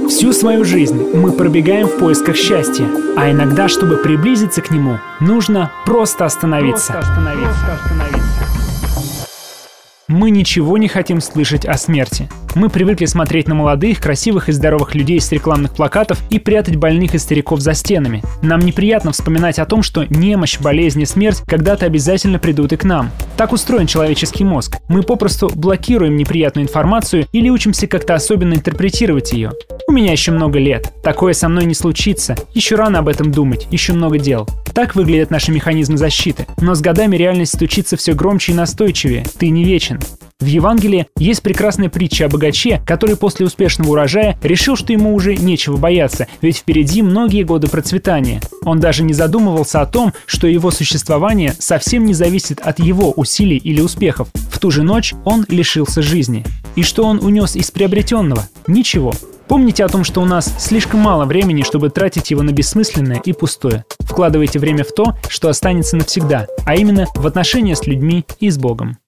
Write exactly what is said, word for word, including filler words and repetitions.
Всю свою жизнь мы пробегаем в поисках счастья, а иногда, чтобы приблизиться к нему, нужно просто остановиться. Просто остановиться. Просто остановиться. Мы ничего не хотим слышать о смерти. Мы привыкли смотреть на молодых, красивых и здоровых людей с рекламных плакатов и прятать больных и стариков за стенами. Нам неприятно вспоминать о том, что немощь, болезнь и смерть когда-то обязательно придут и к нам. Так устроен человеческий мозг. Мы попросту блокируем неприятную информацию или учимся как-то особенно интерпретировать ее. У меня еще много лет. Такое со мной не случится. Еще рано об этом думать. Еще много дел. Так выглядят наши механизмы защиты. Но с годами реальность стучится все громче и настойчивее. Ты не вечен. В Евангелии есть прекрасная притча о богаче, который после успешного урожая решил, что ему уже нечего бояться, ведь впереди многие годы процветания. Он даже не задумывался о том, что его существование совсем не зависит от его усилий или успехов. В ту же ночь он лишился жизни. И что он унес из приобретенного? Ничего. Помните о том, что у нас слишком мало времени, чтобы тратить его на бессмысленное и пустое. Вкладывайте время в то, что останется навсегда, а именно в отношения с людьми и с Богом.